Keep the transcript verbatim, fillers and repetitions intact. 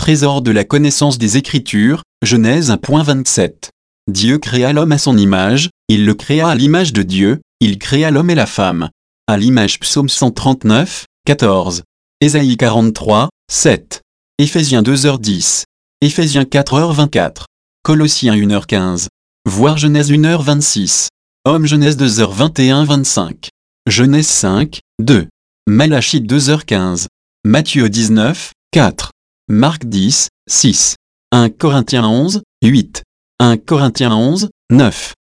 trésor de la connaissance des Écritures, Genèse un vingt-sept. Dieu créa l'homme à son image, il le créa à l'image de Dieu, il créa l'homme et la femme. À l'image Psaume cent trente-neuf, quatorze. Ésaïe quarante-trois, sept. Éphésiens deux heures dix. Éphésiens quatre heures vingt-quatre. Colossiens une heure quinze. Voir Genèse une heure vingt-six. Homme Genèse deux heures vingt et un vingt-cinq. Genèse cinq, deux. Malachie deux heures quinze. Matthieu dix-neuf, quatre. Marc dix, six. un Corinthiens onze, huit. un Corinthiens onze, neuf.